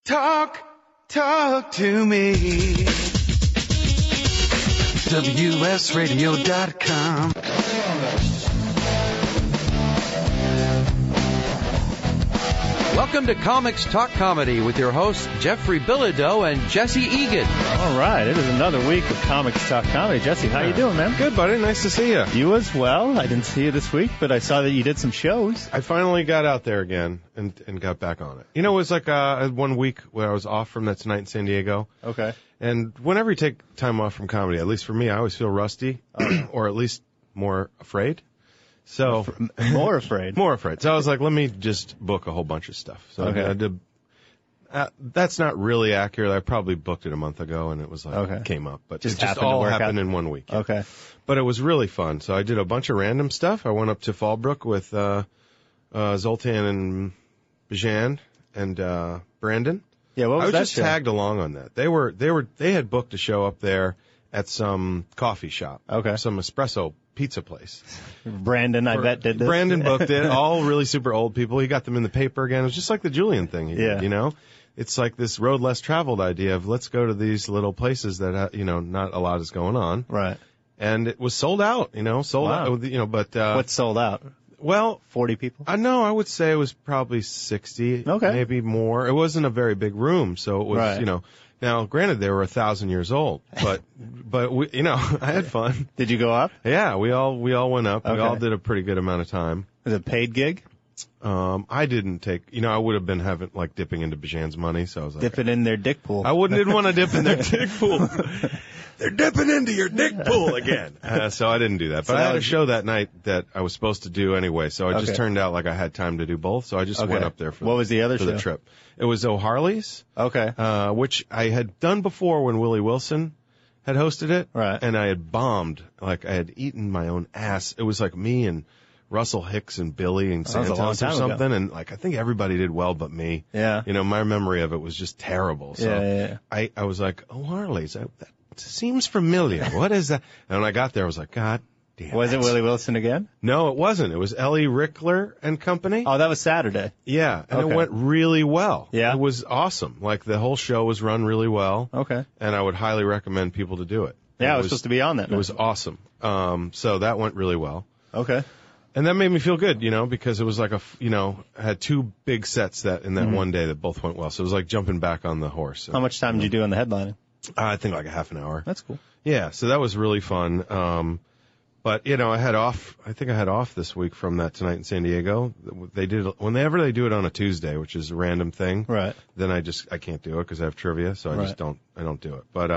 Talk to me. WSRadio.com. Welcome to Comics Talk Comedy with your hosts Jeffrey Bilodeau and Jesse Egan. All right, it is another week of Comics Talk Comedy. Jesse, how you doing, man? Good, buddy. Nice to see you. You as well. I didn't see you this week, but I saw that you did some shows. I finally got out there again and got back on it. You know, it was like 1 week where I was off from that tonight in San Diego. Okay. And whenever you take time off from comedy, at least for me, I always feel rusty or at least more afraid. So More afraid. More afraid. So I was like, let me just book a whole bunch of stuff. So Okay. I did. That's not really accurate. I probably booked it a month ago, and it was like Okay. came up, but Just it just happened to all work happened out. in 1 week. Yeah. Okay. But it was really fun. So I did a bunch of random stuff. I went up to Fallbrook with Zoltan and Bijan and Brandon. Yeah, what was I was that just show? tagged along on that. They had booked a show up there at some coffee shop. Okay. Some espresso pizza place. Brandon, I bet, did this. Brandon booked it. All really super old people. He got them in the paper again. It was just like the Julian thing. He Yeah. did, you know? It's like this road less traveled idea of let's go to these little places that, not a lot is going on. Right. And it was sold out, sold Wow. out, but, What's sold out? well, 40 people? no, I would say it was probably 60, Okay. maybe more. It wasn't a very big room, so it was, Right. Now, granted, they were 1,000 years old, but we, I had fun. Did you go up? Yeah, we all went up. We Okay. all did a pretty good amount of time. Was it a paid gig? I didn't take, I would have been dipping into Bijan's money, so I was like, Dip it in their dick pool. didn't want to dip in their dick pool. They're dipping into your dick pool again. So I didn't do that. But So I that had a was- show that night that I was supposed to do anyway, so it Okay. just turned out like I had time to do both, so I just Okay. went up there for What was the other for the show? trip. It was O'Harley's, Okay. which I had done before when Willie Wilson had hosted it. Right. And I had bombed. Like I had eaten my own ass. It was like me and Russell Hicks and Billy and That was a long Santos or time ago. something, and I think everybody did well but me. Yeah. My memory of it was just terrible. So Yeah. I was like, O'Harley's, that seems familiar. What is that? And when I got there, I was like, God damn Was it Willie Wilson again? No, it wasn't. It was Ellie Rickler and company. Oh, that was Saturday. Yeah, and Okay. it went really well. Yeah? It was awesome. Like, the whole show was run really well. Okay. And I would highly recommend people to do it. Yeah, I was supposed to be on that It was awesome. So that went really well. Okay. And that made me feel good, because it was like I had two big sets in that one day that both went well. So it was like jumping back on the horse. How much time did you do on the headlining? I think like a half an hour. That's cool. Yeah, so that was really fun. But I had off. I think I had off this week from that tonight in San Diego. They did whenever they do it on a Tuesday, which is a random thing. Right. Then I can't do it because I have trivia, so I Right. just don't do it. But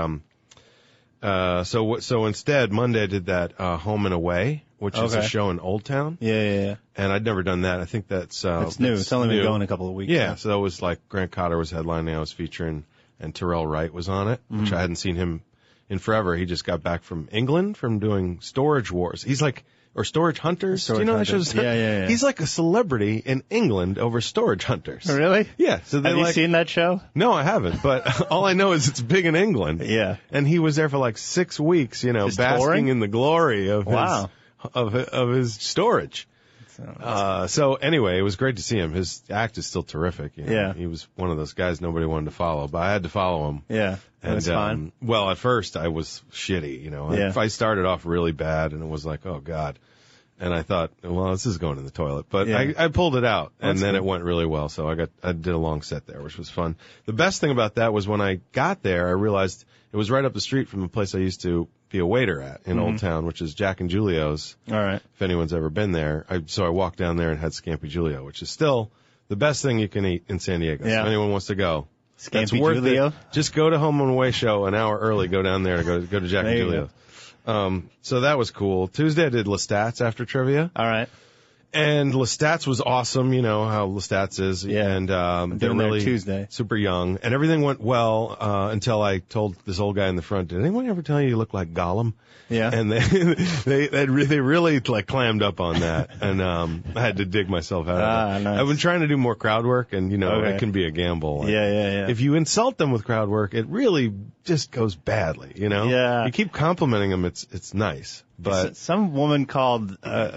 so instead Monday I did that Home and Away, which is a Okay. show in Old Town, Yeah. and I'd never done that. I think that's It's new. It's only been new. going a couple of weeks. Yeah, so that was like Grant Cotter was headlining, I was featuring, and Terrell Wright was on it, which I hadn't seen him in forever. He just got back from England from doing Storage Wars. He's like, or Storage Hunters. Storage Do you know that Hunters. show? Yeah. He's like a celebrity in England over Storage Hunters. Really? Yeah. So they Have you seen that show? No, I haven't. But all I know is it's big in England. Yeah. And he was there for like 6 weeks, Just basking touring? in the glory of Wow. his storage. So anyway, it was great to see him. His act is still terrific. Yeah. He was one of those guys nobody wanted to follow, but I had to follow him. Yeah. And That's fine. well, at first I was shitty, Yeah. I started off really bad, and it was like, oh God. And I thought, well, this is going in the toilet, but Yeah. I pulled it out, and That's then good. it went really well. So I did a long set there, which was fun. The best thing about that was when I got there, I realized it was right up the street from the place I used to be a waiter at in Old Town, which is Jack and Julio's. All right. If anyone's ever been there, so I walked down there and had Scampi Julio, which is still the best thing you can eat in San Diego. Yeah. So if anyone wants to go, that's Scampi worth Julio? it. Just go to Home and Away show an hour early. Go down there to go to Jack There and you Julio. So that was cool. Tuesday I did Lestats after trivia, All right. and Lestats was awesome. You know how Lestats is, Yeah. and they're doing their really Tuesday. super young, and everything went well until I told this old guy in the front, "Did anyone ever tell you look like Gollum?" Yeah. And they really like clammed up on that, and I had to dig myself out of it. Nice. I've been trying to do more crowd work, and Okay. it can be a gamble. Like, Yeah. if you insult them with crowd work, it really just goes badly, Yeah. You keep complimenting them, it's nice. But some woman called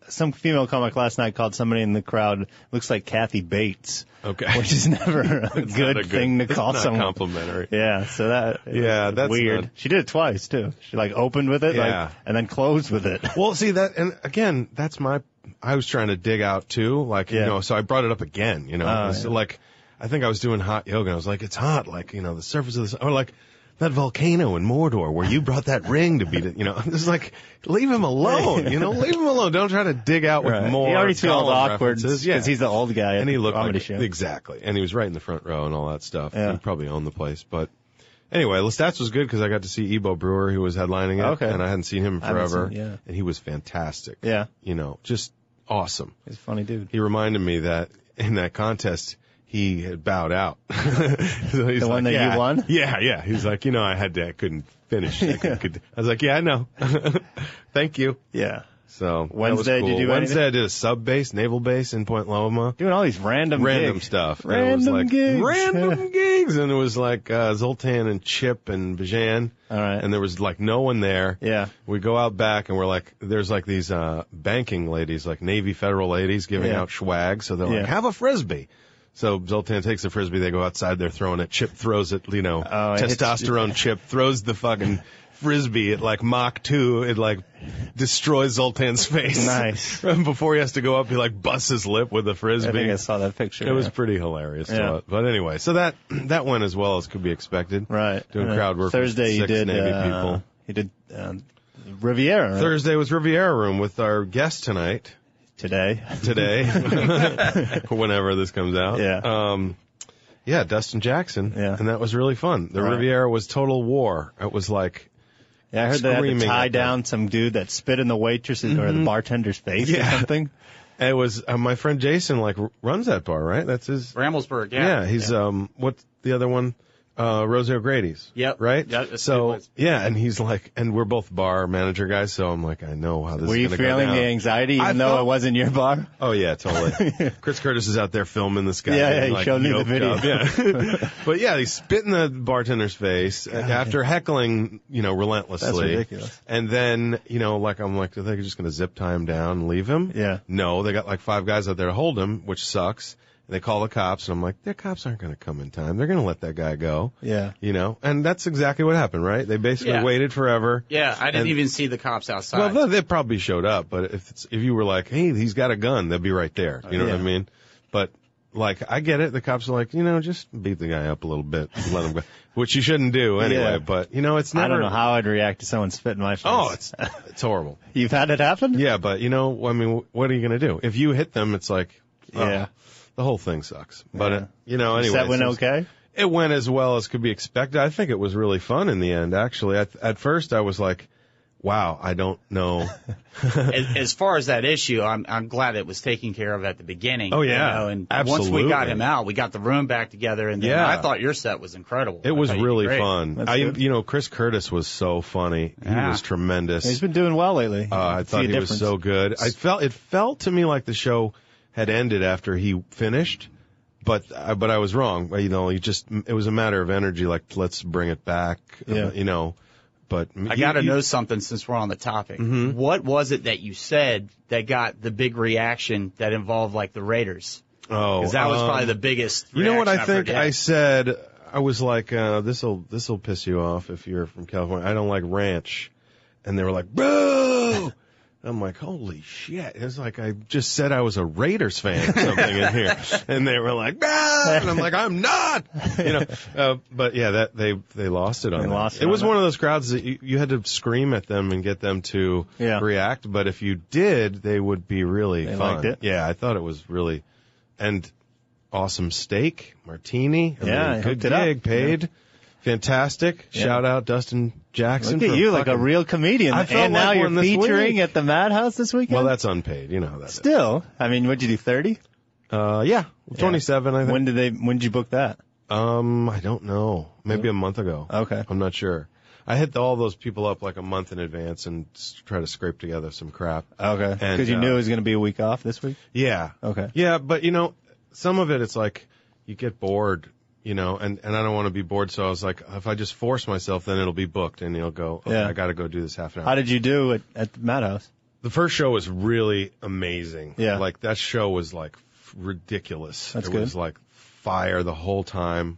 some female comic last night called somebody in the crowd, looks like Kathy Bates. Okay. Which is never a good thing to call it's someone. Not complimentary. Yeah, so that's weird. She did it twice too. She like opened with it, and then closed with it. Well, see that, and again, I was trying to dig out too, so I brought it up again, like, I think I was doing hot yoga, and I was like, it's hot, like, the surface of this, or like, that volcano in Mordor where you brought that ring to beat it, It's like, leave him alone, leave him alone. Don't try to dig out with more. He already feels awkward because he's the old guy at and he looked the comedy like, show. Exactly. And he was right in the front row and all that stuff. Yeah. He probably owned the place. But anyway, Lestats was good because I got to see Ebo Brewer, who was headlining it. Okay. And I hadn't seen him forever. And he was fantastic. Yeah. Just awesome. He's a funny dude. He reminded me that in that contest, he had bowed out. So he's the one that you won? Yeah. He's like, I couldn't finish. I was like, yeah, I know. Thank you. Yeah. So Wednesday, that was cool. did you do Wednesday, anything? I did a sub base, naval base in Point Loma. Doing all these random gigs. Stuff. Random gigs. Random gigs. And it was like Zoltan and Chip and Bajan. All right. And there was like no one there. Yeah. We go out back and we're like, there's like these banking ladies, like Navy Federal ladies giving out swag. So they're like, have a Frisbee. So Zoltan takes the Frisbee, they go outside, they're throwing it. Chip throws it, testosterone Chip throws the fucking Frisbee at like Mach 2. It like destroys Zoltan's face. Nice. Before he has to go up, he like busts his lip with the Frisbee. I think I saw that picture. It was pretty hilarious. Yeah. But anyway, so that went as well as could be expected. Right. Doing crowd work Thursday with 6 Navy people. You did Riviera. Right? Thursday was Riviera Room with our guest tonight. Today. Whenever this comes out. Yeah. Dustin Jackson. Yeah. And that was really fun. The Right. Riviera was total war. It was like, yeah, I heard they had to screaming tie at them. down some dude that spit in the waitress's or the bartender's face or something. it was, my friend Jason runs that bar, right? That's his. Ramblesburg, yeah. Yeah, he's, what's the other one? Rosie O'Grady's. Yep. Right? Yeah, that's so, good. yeah, and he's like, and we're both bar manager guys, so I'm like, I know how this Were is you going to go feeling down. the anxiety even though it wasn't your bar? Oh, yeah, totally. Chris Curtis is out there filming this guy. Yeah, he like, showed me the yoked video. up. Yeah. But yeah, he spit in the bartender's face after heckling, relentlessly. That's ridiculous. And then, I'm like, are they just going to zip tie him down and leave him? Yeah. No, they got like 5 guys out there to hold him, which sucks. They call the cops, and I'm like, the cops aren't going to come in time. They're going to let that guy go. Yeah. And that's exactly what happened, right? They basically waited forever. Yeah, I didn't even see the cops outside. Well, they probably showed up, but if you were like, hey, he's got a gun, they'd be right there. You know what I mean? But, like, I get it. The cops are like, just beat the guy up a little bit and let him go. Which you shouldn't do anyway, Yeah. but, it's never. I don't know how I'd react to someone spit in my face. Oh, it's horrible. You've had it happen? Yeah, but, what are you going to do? If you hit them, it's like, Yeah. The whole thing sucks. But, anyway. That went okay? It went as well as could be expected. I think it was really fun in the end, actually. At first, I was like, wow, I don't know. As far as that issue, I'm glad it was taken care of at the beginning. Oh, yeah. And Absolutely. once we got him out, we got the room back together, and then I thought your set was incredible. It was I thought you really did great. fun. That's good. Chris Curtis was so funny. He Yeah. was tremendous. He's been doing well lately. I thought he was so good. It felt to me like the show had ended after he finished, but I was wrong. It was a matter of energy. Like, let's bring it back. Yeah. But I got to know something since we're on the topic. Mm-hmm. What was it that you said that got the big reaction that involved like the Raiders? Oh, Because that was probably the biggest. You know what I reaction I've think? heard yet. I said, I was like, this'll piss you off if you're from California. I don't like ranch. And they were like, boo! I'm like, holy shit. It's like I just said I was a Raiders fan or something in here. And they were like, ah! And I'm like, I'm not! But yeah, they lost it on that. It was one of those crowds that you had to scream at them and get them to react. But if you did, they would be really fun. Liked it. Yeah, I thought it was really, and awesome steak, martini. Good gig, paid. Fantastic. Yeah. Shout out Dustin Jackson. Look at you, like a real comedian. I felt and now like you're one this featuring week. at the Madhouse this weekend? Well, that's unpaid. You know how that is. Still, I mean, what'd you do, 30? Yeah, 27, I think. When did you book that? I don't know. Maybe a month ago. Okay. I'm not sure. I hit all those people up like a month in advance and try to scrape together some crap. Okay. And, Because you knew it was going to be a week off this week? Yeah. Okay. Yeah, but some of it, it's like you get bored, and I don't want to be bored, so I was like, if I just force myself, then it'll be booked, and you'll go, okay, Yeah. I got to go do this half an hour. How did you do at the Madhouse? The first show was really amazing. Yeah. Like, that show was, like, ridiculous. That's it good. was, like, fire the whole time.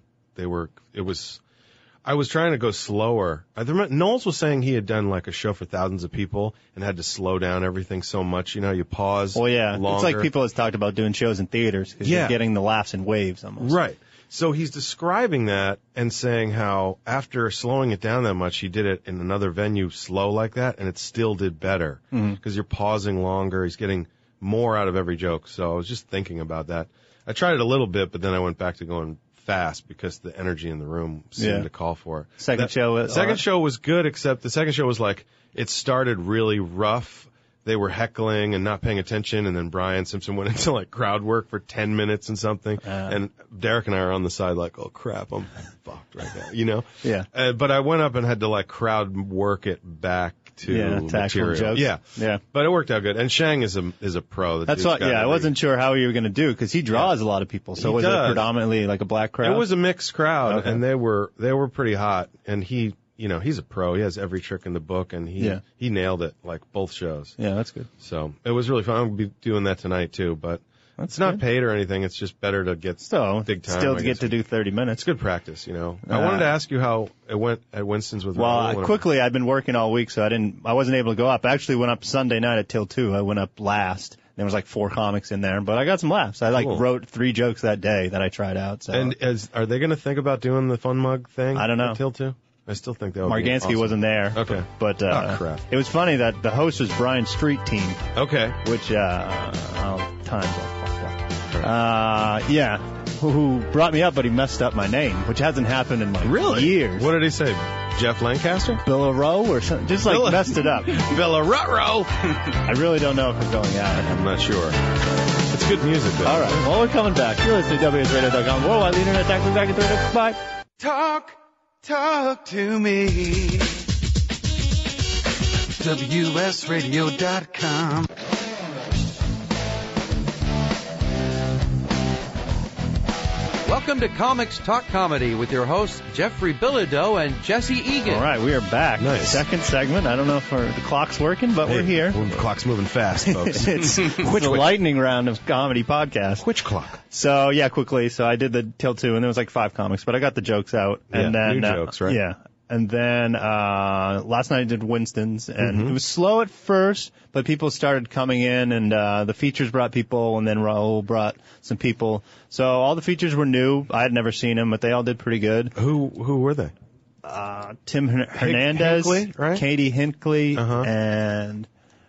I was trying to go slower. Knowles was saying he had done, like, a show for thousands of people and had to slow down everything so much. You know, you pause Well, yeah. longer. It's like people has talked about doing shows in theaters because Yeah. you're getting the laughs in waves almost. Right. So he's describing that and saying how after slowing it down that much, he did it in another venue slow like that, and it still did better because you're pausing longer. He's getting more out of every joke. So I was just thinking about that. I tried it a little bit, but then I went back to going fast because the energy in the room seemed to call for it. Second show was good, except the second show was like, it started really rough. They were heckling and not paying attention, and then Brian Simpson went into like crowd work for 10 minutes and something. And Derek and I are on the side like, oh crap, I'm fucked right now, you know? Yeah. But I went up and had to like crowd work it back to actual material. jokes. Yeah. But it worked out good. And Shang is a pro. That's what. Yeah, I wasn't sure how you were going to do because he draws a lot of people. So He was it does. predominantly like a black crowd? It was a mixed crowd, Okay. and they were pretty hot. And he, you know, he's a pro. He has every trick in the book, and he nailed it like both shows. Yeah, that's good. So it was really fun. I'm gonna be doing that tonight too, but it's not paid or anything. It's just better to get big time. Still I to guess. get to do 30 minutes. It's good practice, you know. I wanted to ask you how it went at Winston's with Raoul. Quickly, I've been working all week, so I wasn't able to go up. I actually went up Sunday night at till 2. I went up last. There was like 4 comics in there, but I got some laughs. I wrote 3 jokes that day that I tried out. So. And are they going to think about doing the Fun Mug thing? I don't know. Till 2? I still think that would be Margansky awesome. wasn't there. Okay. But crap. it was funny that the host was Brian Street Team, Okay. which times all fucked up. Who brought me up, but he messed up my name, which hasn't happened in like years. What did he say? Jeff Lancaster? Billaro or something? Just like messed it up. Villararo. I really don't know if we're going at it. I'm not sure. It's good music, though. All right. Well, we're coming back. You're listening to WSRadio.com. Worldwide, the internet, back in 3 minutes. Bye. Talk to me. WSRadio.com. Welcome to Comics Talk Comedy with your hosts Jeffrey Bilodeau and Jesse Egan. All right, we are back. Nice. Second segment. I don't know if the clock's working, but we're here. The clock's moving fast, folks. It's the lightning round of comedy podcast. Which clock? So, yeah, quickly. So I did the till 2, and there was like 5 comics, but I got the jokes out. And Yeah, then, new jokes, right? Yeah. And then last night I did Winston's, and it was slow at first, but people started coming in, and the features brought people, and then Raoul brought some people. So all the features were new. I had never seen them, but they all did pretty good. Who were they? Tim Hernandez, Hinckley, right? Katie Hinckley, Uh-huh. and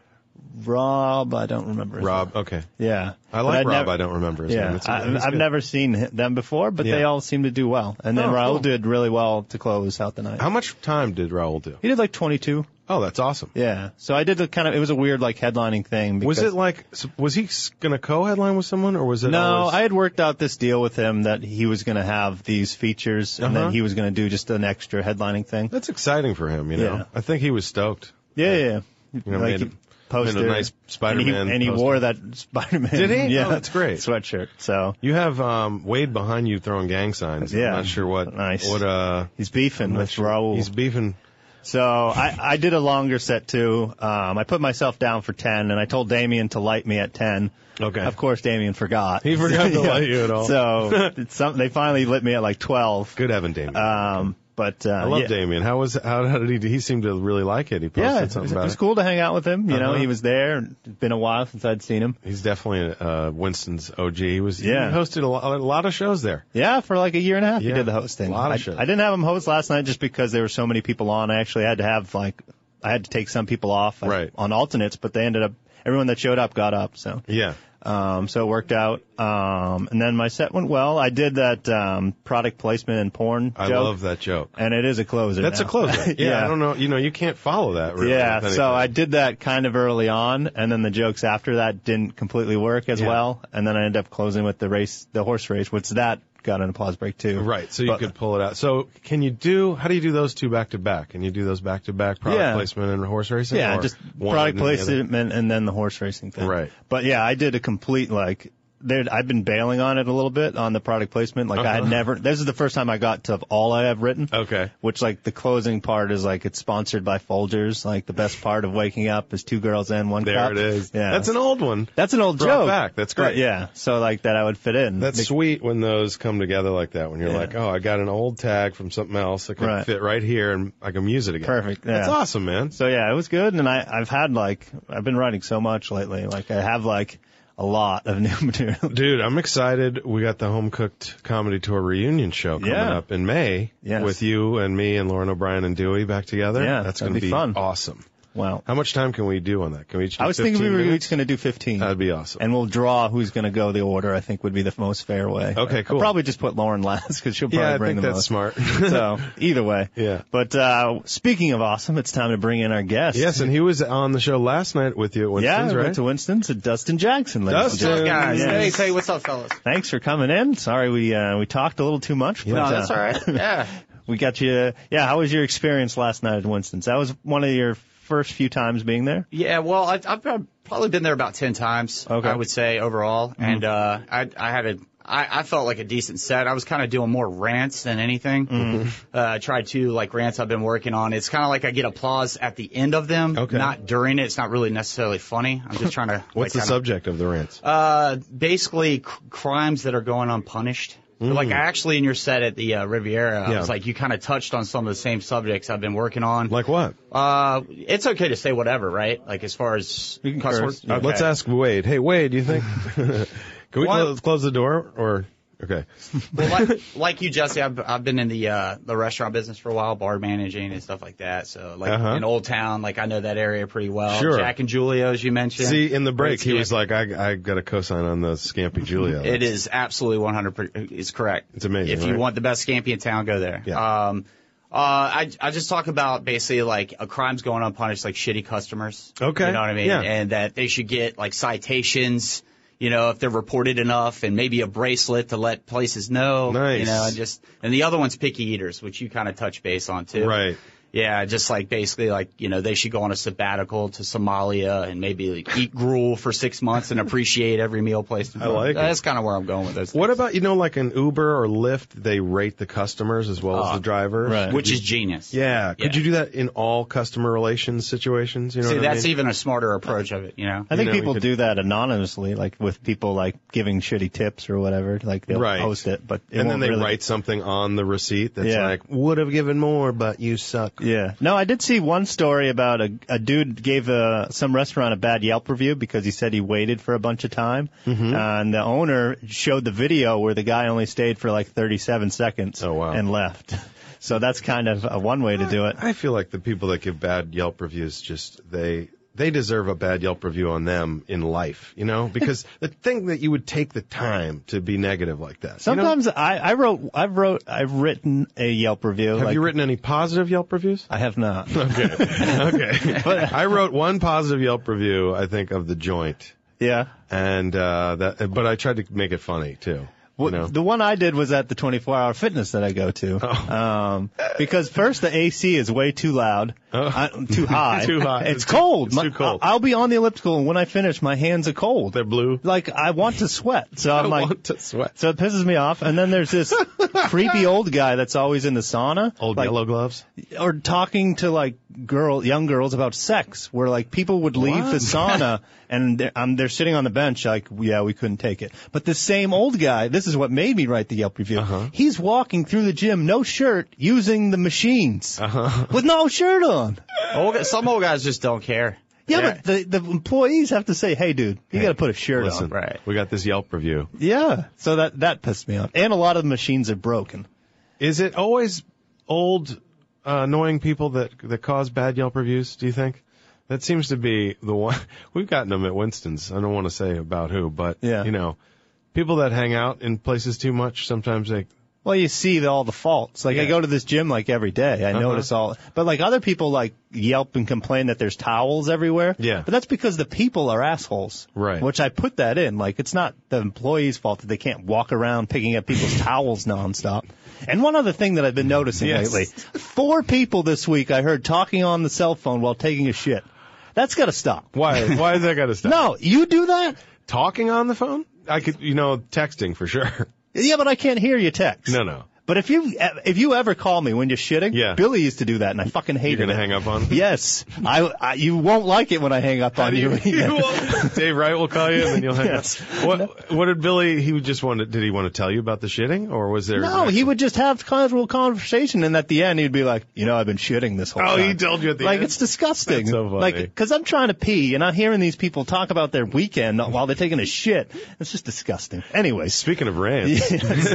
Rob. I don't remember. his Rob. name. Okay. Yeah. I But like I'd Rob. never- I don't remember his Yeah, name. He's I've good. never seen them before, but Yeah. they all seem to do well. And then Oh, Raoul cool. did really well to close out the night. How much time did Raoul do? He did like 22. Oh, that's awesome. Yeah. So I did it was a weird like headlining thing. Was because- it like, was he going to co-headline with someone, or was it No, always... I had worked out this deal with him that he was going to have these features and then he was going to do just an extra headlining thing. That's exciting for him, you know. Yeah. I think he was stoked. Yeah. You know, Like, made poster. a nice Spider-Man And he poster. wore that Spider-Man. Did he? Yeah. Oh, that's great. Sweatshirt. So You have Wade behind you throwing gang signs. Yeah. I'm not sure what. Nice. What he's beefing I'm not with sure. Raoul. He's beefing. So I did a longer set too. I put myself down for 10, and I told Damien to light me at 10. Okay. Of course, Damien forgot. He forgot to light you at all. So they finally lit me at like 12. Good Evan Damien. But I love yeah. Damien. How did he seemed to really like it? He posted Yeah, something it about was it. cool to hang out with him. You know, Uh-huh. he was there. It's been a while since I'd seen him. He's definitely Winston's OG. He Yeah. hosted a lot of shows there. Yeah, for like a year and a half he Yeah, did the hosting. a lot of shows. I didn't have him host last night just because there were so many people on. I actually had to have I had to take some people off Right. on alternates, but they ended up everyone that showed up got up. So. Yeah. So it worked out. And then my set went well. I did that product placement and porn I joke, love that joke. and it is a closer. That's now. a closer. Yeah, Yeah. I don't know. You know, you can't follow that really. Yeah, with anything. so I did that kind of early on, and then the jokes after that didn't completely work as Yeah. well, and then I ended up closing with the horse race, which that got an applause break too. Right, so you But- could pull it out. So how do you do those two back to back? Can you do those back to back, product Yeah. placement and horse racing? Yeah, or just one product and then the other? placement and then the horse racing thing. Right. But yeah, I did a complete I've been bailing on it a little bit on the product placement. Like I had never. This is the first time I got to all I have written. Okay. Which like the closing part is like it's sponsored by Folgers. Like the best part of waking up is 2 girls and 1 There cup. it is. Yeah. That's an old one. That's an old Brought joke. back. That's great. But, yeah. So like that I would fit in. That's sweet when those come together like that. When you're Yeah. like, oh, I got an old tag from something else that can fit right here, and I can use it again. Perfect. Yeah. That's awesome, man. So yeah, it was good, and I've been writing so much lately. Like I have like a lot of new material. Dude, I'm excited. We got the Home Cooked Comedy Tour reunion show coming up in May with you and me and Lauren O'Brien and Dewey back together. Yeah, that's that'd going to be be fun. awesome. Wow. How much time can we do on that? Can we each do I was 15 thinking we were minutes? each going to do 15. That'd be awesome. And we'll draw who's going to go the order, I think would be the most fair way. Okay, cool. I'll probably just put Lauren last because she'll probably bring I think the that's most. smart. So, either way. Yeah. But speaking of awesome, it's time to bring in our guest. Yes, and he was on the show last night with you at Winston's, we right? went to Winston's at Dustin Jackson. ladies and Dustin. gentlemen. Guys, Yes. hey, what's up, fellas? Thanks for coming in. Sorry we talked a little too much. But, No, that's all right. Yeah. We got you. Yeah, how was your experience last night at Winston's? That was one of your first few times being there? Yeah, well, I've probably been there about 10 times, Okay. I would say, overall. And I felt like a decent set. I was kind of doing more rants than anything. Tried to, like, rants I've been working on. It's kind of like I get applause at the end of them, not during it. It's not really necessarily funny. I'm just trying to... What's the subject of the rants? Basically, crimes that are going unpunished. Like, actually, in your set at the Riviera, I was like, you kind of touched on some of the same subjects I've been working on. Like what? It's okay to say whatever, right? Like, as far as You can cuss curse. words. Yeah. Okay. Let's ask Wade. Hey, Wade, do you think... Can we close the door? Or... Okay. Well, like you, Jesse, I've been in the restaurant business for a while, bar managing and stuff like that. So, like, in Old Town, like, I know that area pretty well. Sure. Jack and Julio's, you mentioned. See, in the break, he Great was like, I got a cosign on the Scampi Julio. It is absolutely 100%. It's correct. It's amazing, If you right? want the best scampi in town, go there. Yeah. I just talk about basically like a crimes going unpunished, like shitty customers. Okay. You know what I mean? Yeah. And that they should get like citations, you know, if they're reported enough, and maybe a bracelet to let places know. Nice. You know, and the other one's picky eaters, which you kind of touch base on too. Right. Yeah, just like basically like, you know, they should go on a sabbatical to Somalia and maybe like eat gruel for 6 months and appreciate every meal placed in I front of like them. it. That's kind of where I'm going with those What things. about, you know, like an Uber or Lyft, they rate the customers as well as the drivers? right. Which is genius. Yeah. Could you do that in all customer relations situations? You know See, what I that's mean? even a smarter approach of it, you know? I think You know, people we could- do that anonymously, like with people like giving shitty tips or whatever. Like they'll Right. post it, but it And then won't they really... write something on the receipt that's Yeah. like, would have given more, but you suck. Yeah. No, I did see one story about a dude gave some restaurant a bad Yelp review because he said he waited for a bunch of time. And the owner showed the video where the guy only stayed for like 37 seconds Oh, wow. and left. So that's kind of one way to do it. I feel like the people that give bad Yelp reviews just, they deserve a bad Yelp review on them in life, you know? Because the thing that you would take the time to be negative like that. Sometimes I've written a Yelp review. Have you written any positive Yelp reviews? I have not. Okay. I wrote one positive Yelp review, I think, of The Joint. Yeah. And, but I tried to make it funny too. Well, You know? the one I did was at the 24-hour fitness that I go to. Oh. Because first the AC is way too loud, too high. Too high. It's cold. It's too cold. I'll be on the elliptical, and when I finish, my hands are cold. They're blue. Like, I want to sweat. So I'm I like, want to sweat. so it pisses me off. And then there's this creepy old guy that's always in the sauna. Old like, yellow gloves. or talking to like young girls about sex, where like people would leave the sauna and they're sitting on the bench like, yeah, we couldn't take it. But the same old guy, this is what made me write the Yelp review. He's walking through the gym, no shirt, using the machines with no shirt on. Some old guys just don't care. Yeah, but the employees have to say, hey, dude, you got to put a shirt Listen, on. Right. we got this Yelp review. Yeah, so that pissed me off. And a lot of the machines are broken. Is it always old, annoying people that cause bad Yelp reviews, do you think? That seems to be the one. We've gotten them at Winston's. I don't want to say about who, but, you know, people that hang out in places too much, sometimes they... Well, you see all the faults. Like, I go to this gym, like, every day. I notice all... But, like, other people, like, Yelp and complain that there's towels everywhere. Yeah. But that's because the people are assholes. Right. Which I put that in. Like, it's not the employees' fault that they can't walk around picking up people's towels nonstop. And one other thing that I've been noticing lately. 4 people this week I heard talking on the cell phone while taking a shit. That's got to stop. Why has that got to stop? No, you do that? Talking on the phone? I could, texting for sure. Yeah, but I can't hear you text. No. But if you ever call me when you're shitting, Yeah. Billy used to do that, and I fucking hated You're it. gonna hang up on him? Yes, you won't like it when I hang up on you. Dave Wright will call you, and then you'll hang Yes. up. What did Billy? He just wanted. Did he want to tell you about the shitting, or was there? No, he would just have casual conversation, and at the end he'd be like, I've been shitting this whole time. Oh, he told you at the end? It's disgusting. That's so funny. Because I'm trying to pee, and I'm hearing these people talk about their weekend while they're taking a shit. It's just disgusting. Anyways. Speaking of rants,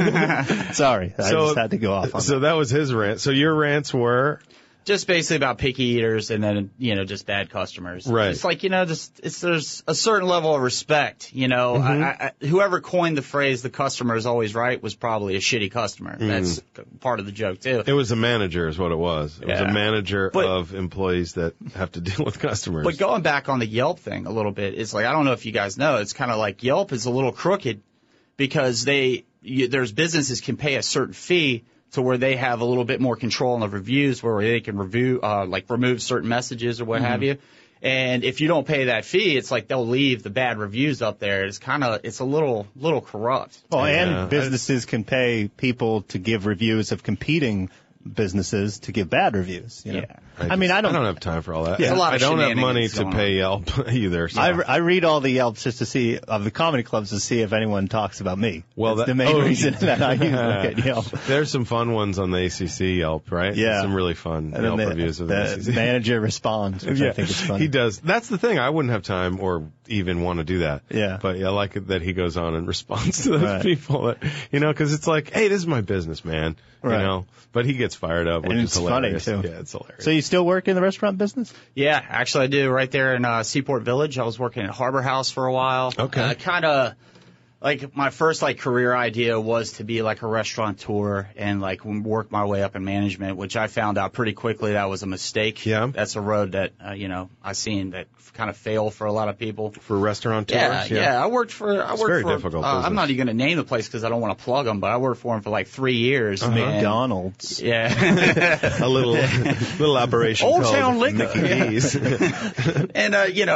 Sorry, I just had to go off on So that was his rant. So your rants were? Just basically about picky eaters and then, just bad customers. Right. It's like, there's a certain level of respect, whoever coined the phrase, the customer is always right, was probably a shitty customer. That's part of the joke too. It was a manager is what it was. It was a manager But- of employees that have to deal with customers. But going back on the Yelp thing a little bit, it's like, I don't know if you guys know, it's kind of like Yelp is a little crooked because there's businesses can pay a certain fee to where they have a little bit more control on the reviews, where they can remove certain messages or what have you. And if you don't pay that fee, it's like they'll leave the bad reviews up there. It's a little corrupt. Well, and businesses can pay people to give reviews of competing businesses to give bad reviews. Yeah. I don't have time for all that. There's a lot I of don't have money shenanigans to going pay Yelp either. So. I read all the Yelps just to see of the comedy clubs to see if anyone talks about me. Well, that's the main reason that I look at Yelp. There's some fun ones on the ACC Yelp, right? Yeah. Some really fun And Yelp then reviews of the the ACC. manager responds, which I think is funny. He does. That's the thing. I wouldn't have time or even want to do that. Yeah. But I like it that he goes on and responds to those Right. people that, because it's like, hey, this is my business, man. Right. But he gets fired up, which And is it's funny, hilarious. too. Yeah, it's hilarious. So you still work in the restaurant business? Yeah, actually I do right there in Seaport Village. I was working at Harbor House for a while. Okay. Kind of like my first career idea was to be like a restaurateur and work my way up in management, which I found out pretty quickly that was a mistake. Yeah. That's a road that I seen that kind of fail for a lot of people. For restaurateurs? Yeah. I worked for. very difficult business. I'm not even going to name the place because I don't want to plug them, but I worked for them for 3 years. And- McDonald's. Yeah. A little operation Old called Town Liquor. Mickey D's. And,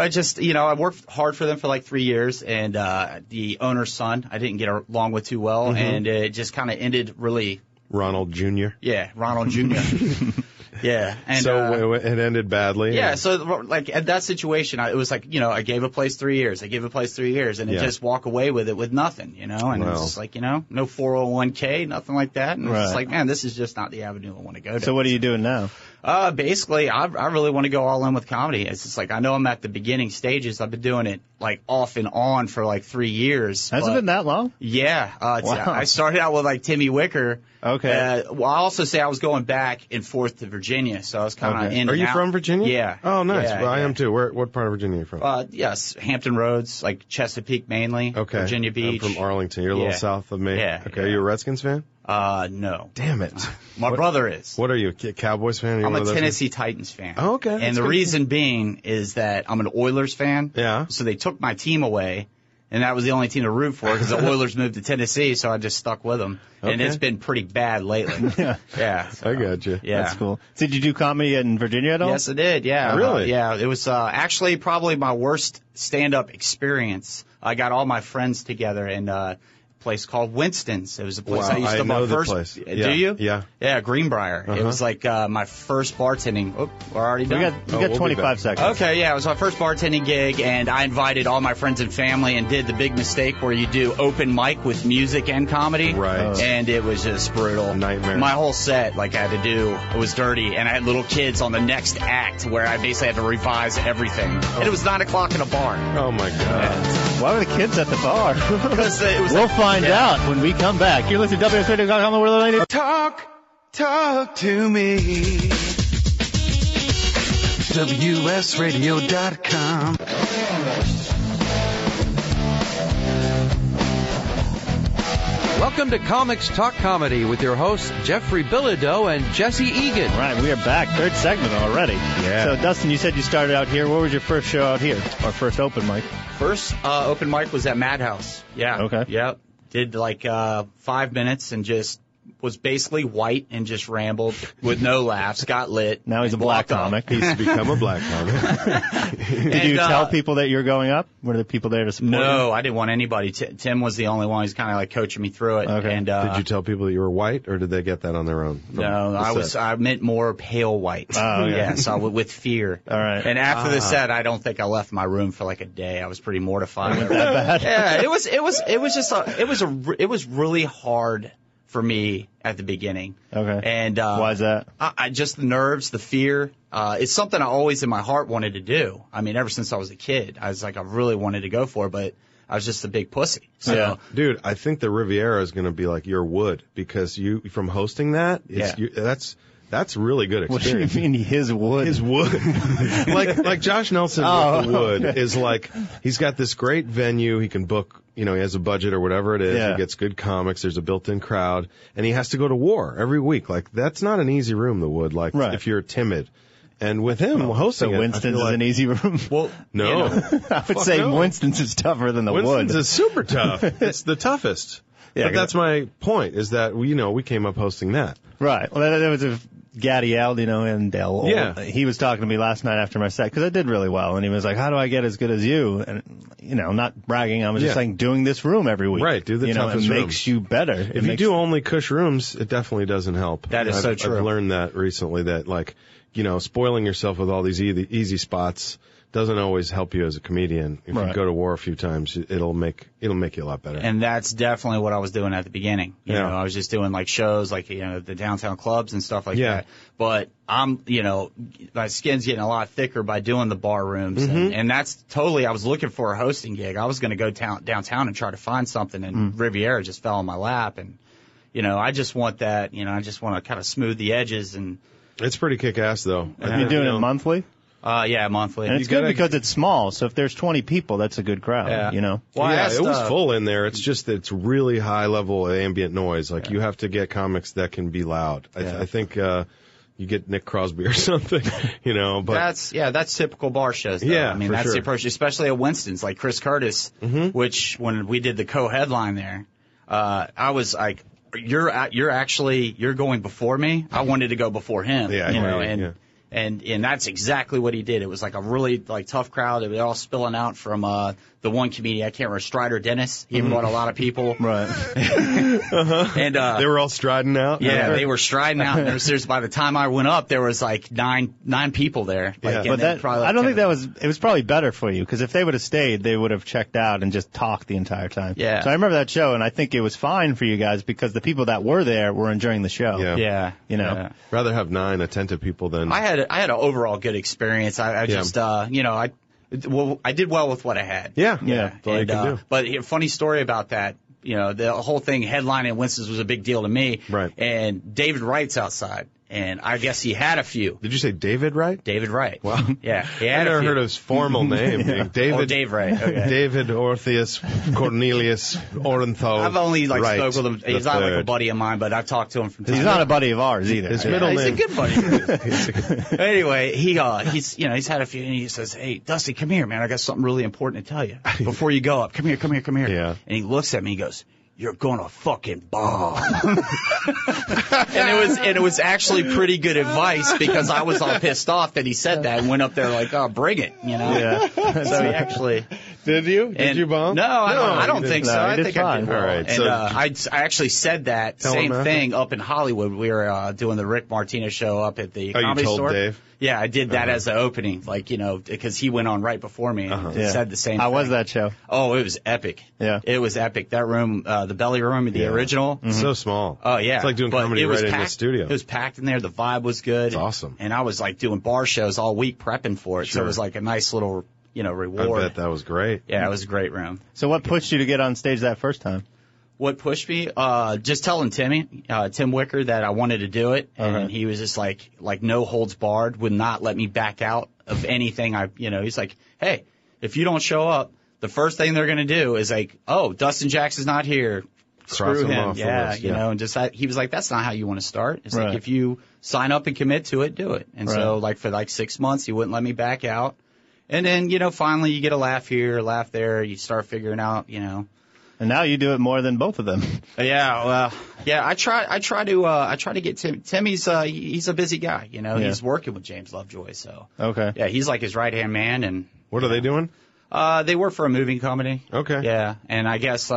I worked hard for them for 3 years, and the owner's son I didn't get along with too well, and it just kind of ended really, Ronald Jr. yeah, Ronald Jr. Yeah. And, So it ended badly. yeah, so at that situation, it was I gave a place 3 years, and Yeah. just walk away with it with nothing, and it's just no 401k, nothing like that, and it's just Right. man, this is just not the avenue I want to go to. So what are you doing now? Basically, I really want to go all in with comedy. It's just I know I'm at the beginning stages. I've been doing it off and on for 3 years. Has it been that long? Yeah. Wow. I started out with Timmy Wicker. Okay. I also say I was going back and forth to Virginia, so I was kind of Okay. in and Are you out. from Virginia? Yeah. Oh, nice. Yeah, Well, I yeah. am too. What part of Virginia are you from? Yes, Hampton Roads, Chesapeake mainly. Okay. Virginia Beach. I'm from Arlington. You're a little Yeah. south of me. Yeah, Okay. yeah. Are you a Redskins fan? No. Damn it. My brother is. What are you, a Cowboys fan? Are you I'm one a of those Tennessee Titans fan. Oh, okay. That's And the good. reason being is that I'm an Oilers fan. Yeah. So they took my team away, and that was the only team to root for because the Oilers moved to Tennessee, so I just stuck with them. And Okay. it's been pretty bad lately. Yeah. So, I got you. Yeah. That's cool. So did you do comedy in Virginia at all? Yes, I did. Yeah. Really? Yeah. It was actually probably my worst stand-up experience. I got all my friends together in a place called Winston's. It was a place Wow, I used I to know the first. place. Do Yeah, you? yeah. Yeah, Greenbrier. It was my first bartending. Oh, we're already We done. got we'll be 25 back. seconds. Okay, yeah, it was my first bartending gig, and I invited all my friends and family and did the big mistake where you do open mic with music and comedy. Right. Oh. And it was just brutal. A nightmare. My whole set, I had to do, it was dirty, and I had little kids on the next act where I basically had to revise everything. And it was 9 o'clock in a bar. Oh, my God. Why were the kids at the bar? Because it was We'll find out when we come back. You're listening to WSRadio.com, the World of 90. Talk to me. WSRadio.com. Welcome to Comics Talk Comedy with your hosts Jeffrey Bilodeau and Jesse Egan. All right, we are back. Third segment already. Yeah. So, Dustin, you said you started out here. What was your first show out here? Or first open mic? First open mic was at Madhouse. Yeah. Okay. Yep. Did 5 minutes and just was basically white and just rambled with no laughs, got lit. Now he's a black comic. He's become a black comic. Did you tell people that you're going up? Were the people there to support you? No, I didn't want anybody. Tim was the only one who's kind of like coaching me through it. Okay. And, Did you tell people that you were white, or did they get that on their own? No, I meant more pale white. Oh, okay. Yeah, so with fear. All right. And after the set, I don't think I left my room for like a day. I was pretty mortified. That bad? Yeah, it was really hard for me at the beginning. Okay. And why is that? I just the nerves, the fear. It's something I always in my heart wanted to do. I mean, ever since I was a kid, I was like, I really wanted to go for it, but I was just a big pussy. So, Yeah. Dude, I think the Riviera is going to be like your Wood, because you, from hosting that, that's really good What do you experience. mean his wood? His Wood. like Josh Nelson with the Wood is like, he's got this great venue. He can book, he has a budget or whatever it is. Yeah. He gets good comics. There's a built-in crowd, and he has to go to war every week. Like, that's not an easy room, the Wood. Like, Right. if you're timid. And with him hosting So it, Winston's I feel is an easy room. well, no. I would say no. Winston's is tougher than the Winston's wood. is super tough. It's the toughest. Yeah, But that's my point, is that, we came up hosting that. Right. Well, that was a Gadiel, and Dale. Yeah. He was talking to me last night after my set because I did really well, and he was like, "How do I get as good as you?" And not bragging. I was just Yeah. saying, doing this room every week. Right, do the toughest it room. makes you better. If you do only cush rooms, it definitely doesn't help. That is so true. I've learned that recently, that spoiling yourself with all these easy spots doesn't always help you as a comedian. If Right. you go to war a few times, it'll make you a lot better. And that's definitely what I was doing at the beginning. You know, I was just doing like shows like, the downtown clubs and stuff like that. But I'm, my skin's getting a lot thicker by doing the bar rooms. And that's totally, I was looking for a hosting gig. I was going to go downtown and try to find something, and Riviera just fell in my lap. And, I just want that, I just want to kind of smooth the edges. And It's pretty kick-ass, though. You're doing it monthly? yeah, monthly. And it's good because it's small, so if there's 20 people, that's a good crowd, Yeah. Well, I Yeah, asked, it was full in there. It's just that it's really high level ambient noise. Like, you have to get comics that can be loud. I think you get Nick Crosby or something, but that's typical bar shows, though. Yeah, I mean, for that's sure. the approach, especially at Winston's, like Chris Curtis, which when we did the co-headline there, I was like, you're going before me. I wanted to go before him. Yeah, And that's exactly what he did. It was like a really tough crowd. They were all spilling out from the one comedian, I can't remember, Strider Dennis. He brought a lot of people. Right. And they were all striding out. yeah, they were striding out. And there's by the time I went up, there was like nine people there. Yeah. And But then probably like I don't 10 think it was probably better for you, because if they would have stayed, they would have checked out and just talked the entire time. Yeah. So I remember that show, and I think it was fine for you guys because the people that were there were enjoying the show. Yeah. Yeah. Yeah. Rather have 9 attentive people than. I had an overall good experience. I just, I did well with what I had. Yeah. Yeah. That's all you can do. But a funny story about that, the whole thing headlining at Winston's was a big deal to me. Right. And David Wright's outside, and I guess he had a few. Did you say David Wright? David Wright. Wow. Yeah. He I had never a few. heard of his formal name. David. Or Dave Wright. Okay. David Orpheus Cornelius Orenthal. I've only Wright spoke with him. He's not like a buddy of mine, but I've talked to him from time He's to not a buddy of ours either. His middle He's a name. good buddy. Anyway, he's had a few, and he says, "Hey, Dusty, come here, man. I got something really important to tell you before you go up. Come here. Yeah. And he looks at me. He goes, "You're gonna fucking bomb." and it was actually pretty good advice, because I was all pissed off that he said that and went up there like, "Oh, bring it," Yeah. So he actually. Did you? Did you bomb? No, I don't you think didn't. so. No, you I did think I fine. did well. All right, And so- I actually said that Tell same him that. thing up in Hollywood. We were doing the Rick Martinez show up at the Oh, you Comedy told Store. Dave? Yeah, I did that as the opening, because he went on right before me and Yeah. said the same How thing. was that show? Oh, it was epic. Yeah. It was epic. That room, the belly room, the Yeah. original. So small. Oh, yeah. It's like doing But comedy it was right in the packed. studio. It was packed in there. The vibe was good. It's awesome. And I was like doing bar shows all week prepping for it. So Sure. it was like a nice little, I reward. bet that was great. Yeah, it was a great room. So what pushed you to get on stage that first time? What pushed me? Just telling Tim Wicker, that I wanted to do it, and Okay. he was just like no holds barred, would not let me back out of anything. He's like, "Hey, if you don't show up, the first thing they're gonna do is like, oh, Dustin Jackson's not here, Cross screw him him." off the Yeah, list, and just he was like, "That's not how you want to start. It's Right. like if you sign up and commit to it, do it." And so Right. for 6 months, he wouldn't let me back out. And then, finally you get a laugh here, a laugh there. You start figuring out, And now you do it more than both of them. Yeah, well, yeah, I try to get Tim. Timmy's, he's a busy guy, you know, he's working with James Lovejoy, so. Okay. Yeah, he's like his right-hand man, and. What are they doing? They work for a moving company. Okay. Yeah, and I guess,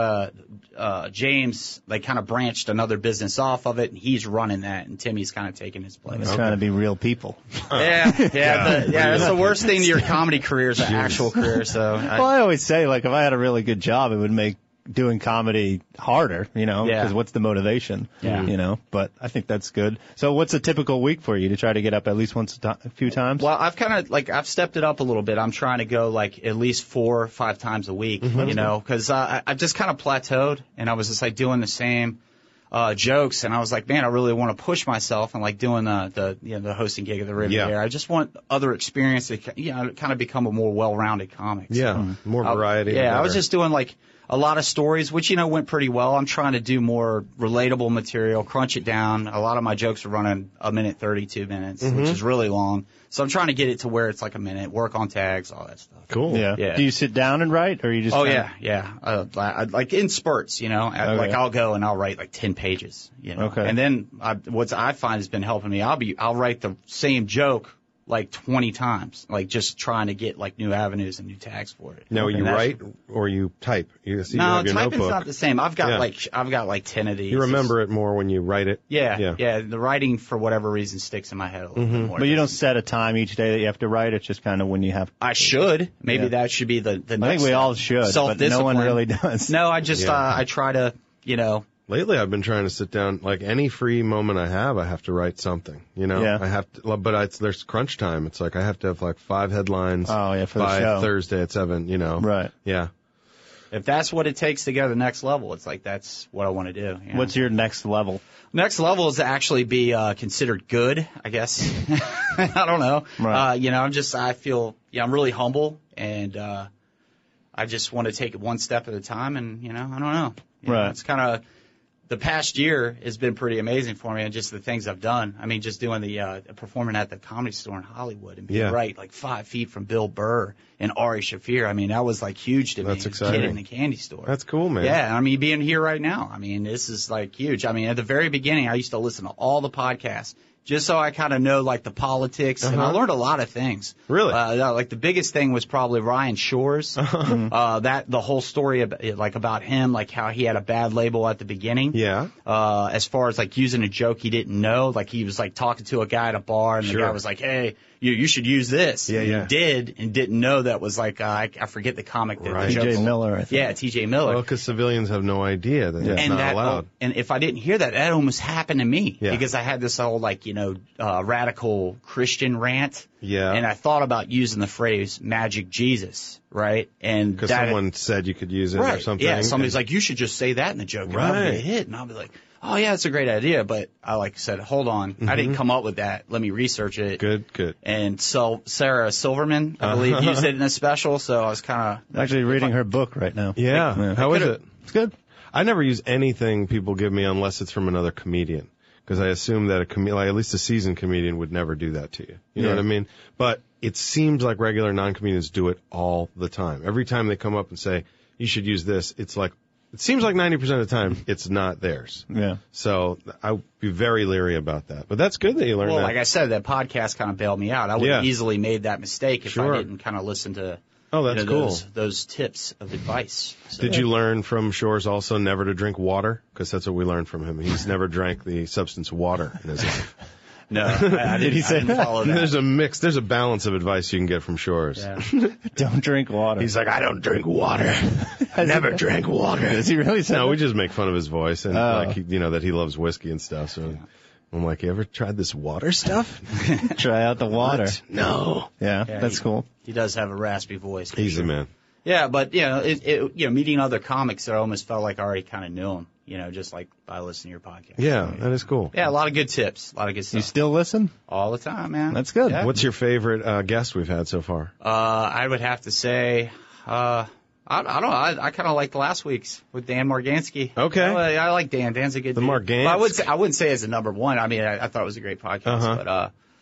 James, they kind of branched another business off of it, and he's running that, and Timmy's kind of taking his place. It's trying to be real people. Yeah, that's the worst thing to your comedy career is an actual career, so. Well, I always say, like, if I had a really good job, it would make doing comedy harder, you know, because what's the motivation, you know, but I think that's good. So what's a typical week for you to try to get up at least a few times? Well, I've kind of, like, I've stepped it up a little bit. I'm trying to go, like, at least 4 or 5 times a week, you know, because I've just kind of plateaued, and I was just, like, doing the same jokes, and I was like, man, I really want to push myself and, like, doing the hosting gig at the Riviera. I just want other experience to, you know, kind of become a more well-rounded comic. Yeah, more variety. Yeah, I was just doing, like, a lot of stories, which, you know, went pretty well. I'm trying to do more relatable material, crunch it down. A lot of my jokes are running 1:30, 2 minutes, which is really long. So I'm trying to get it to where it's like a minute, work on tags, all that stuff. Cool. Yeah. Do you sit down and write, or you just? Oh, yeah. Like in spurts, you know. Like I'll go and I'll write like 10 pages, you know. Okay. And then what I find has been helping me. I'll write the same joke like 20 times, like just trying to get like new avenues and new tags for it. Now, you write or you type? No, typing's notebook. Not the same. I've got like 10 of these. You remember it more when you write it? Yeah. The writing, for whatever reason, sticks in my head a little bit more. But you don't set a time each day that you have to write. It's just kind of when you have. I should. Maybe that should be the next I think we all should, but no one really does. No, I just I try to, you know. Lately, I've been trying to sit down, like any free moment I have to write something, you know? Yeah. I have to, but there's crunch time. It's like I have to have like 5 headlines for the by show. Thursday at 7, you know? Right. Yeah. If that's what it takes to go to the next level, it's like that's what I want to do. You know? What's your next level? Next level is to actually be considered good, I guess. I don't know. Right. You know, I feel, I'm really humble, and I just want to take it one step at a time, and, you know, I don't know. You know, it's kind of. The past year has been pretty amazing for me, and just the things I've done. I mean, just doing the performing at the Comedy Store in Hollywood and being right like 5 feet from Bill Burr and Ari Shaffir. I mean, that was like huge to me. That's exciting. Kid in the candy store. That's cool, man. Yeah, I mean, being here right now. I mean, this is like huge. I mean, at the very beginning, I used to listen to all the podcasts just so I kind of know like the politics, and I learned a lot of things. Really? Like the biggest thing was probably Ryan Shores. That the whole story about him, like how he had a bad label at the beginning. Yeah. As far as like using a joke he didn't know, like he was like talking to a guy at a bar, and the guy was like, "Hey, you should use this." Yeah, and he did, and didn't know that was like I forget the comic that the joke T.J. Miller, I think. Yeah, T.J. Miller. Well, because civilians have no idea that it's not allowed. And if I didn't hear that, that almost happened to me because I had this whole like radical Christian rant. Yeah. And I thought about using the phrase "magic Jesus," right? And because someone said you could use it or something. Yeah, somebody's like, "You should just say that in the joke." And I'll get a hit, and I'll be like, "Oh yeah, that's a great idea." But I said, "Hold on, I didn't come up with that. Let me research it." Good. And so Sarah Silverman, I believe, used it in a special. So I was kind of actually reading her book right now. Yeah. How is it? It's good. I never use anything people give me unless it's from another comedian. Because I assume that at least a seasoned comedian would never do that to you. You know what I mean? But it seems like regular non-comedians do it all the time. Every time they come up and say, you should use this, it seems like 90% of the time it's not theirs. Yeah. So I would be very leery about that. But that's good that you learned that. Well, like I said, that podcast kind of bailed me out. I would have easily made that mistake if I didn't kind of listen to cool. Those tips of advice. So, Did you learn from Shores also never to drink water? Because that's what we learned from him. He's never drank the substance water in his life. No, I didn't follow that. There's a balance of advice you can get from Shores. Yeah. Don't drink water. He's like, I don't drink water. I never drank water. Does he really say No, we just make fun of his voice and that he loves whiskey and stuff. So I'm like, you ever tried this water stuff? Try out the water. What? No. Yeah, that's cool. He does have a raspy voice. He's a man. Yeah, but meeting other comics that I almost felt like I already kind of knew them, just like by listening to your podcast. Yeah, that is cool. Yeah, a lot of good tips, a lot of good stuff. You still listen? All the time, man. That's good. Yeah. What's your favorite guest we've had so far? I would have to say, I don't know. I kind of liked last week's with Dan Margansky. Okay. I like Dan. Dan's a good dude. Margansky. But I wouldn't say as a number one. I mean, I thought it was a great podcast, but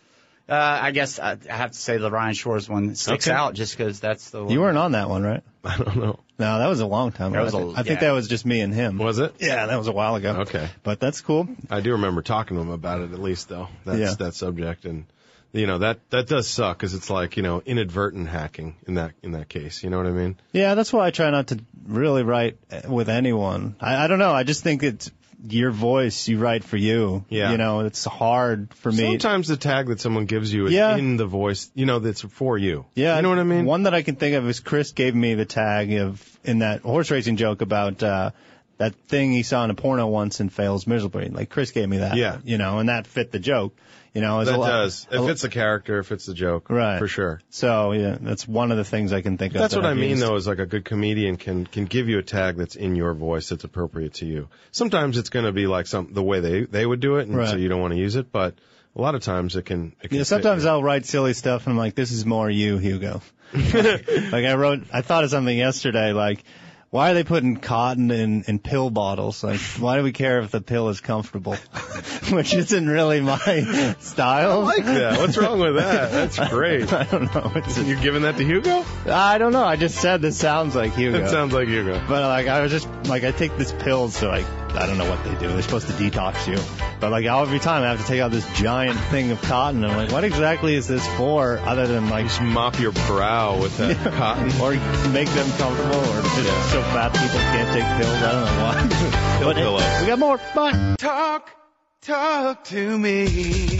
I guess I have to say the Ryan Shores one sticks out just because that's the one. You weren't on that one, right? I don't know. No, that was a long time ago. I think that was just me and him. Was it? Yeah, that was a while ago. Okay. But that's cool. I do remember talking to him about it at least, though. That subject. And, that does suck because it's like, inadvertent hacking in that case. You know what I mean? Yeah, that's why I try not to really write with anyone. I don't know. I just think it's your voice, you write for you. Yeah. It's hard for me. Sometimes the tag that someone gives you is in the voice, that's for you. Yeah. You know what I mean? One that I can think of is Chris gave me the tag in that horse racing joke about, that thing he saw in a porno once and fails miserably. Like Chris gave me that. Yeah. And that fit the joke. That does. It fits the character, it fits the joke. Right. For sure. So, yeah, that's one of the things I can think of. That's what I mean, though, is like a good comedian can give you a tag that's in your voice that's appropriate to you. Sometimes it's going to be like the way they would do it, and so you don't want to use it, but a lot of times it can sometimes I'll write silly stuff, and I'm like, this is more you, Hugo. I thought of something yesterday, like, why are they putting cotton in pill bottles? Like, why do we care if the pill is comfortable? Which isn't really my style. I like that. What's wrong with that? That's great. I don't know. You're giving that to Hugo? I don't know. I just said this sounds like Hugo. It sounds like Hugo. But I was just I take this pill, so I don't know what they do. They're supposed to detox you. But every time I have to take out this giant thing of cotton, I'm like, what exactly is this for? Other than just mop your brow with that cotton, or make them comfortable, or just so fat people can't take pills. I don't know why. But pillow. We got more. Bye. Talk to me.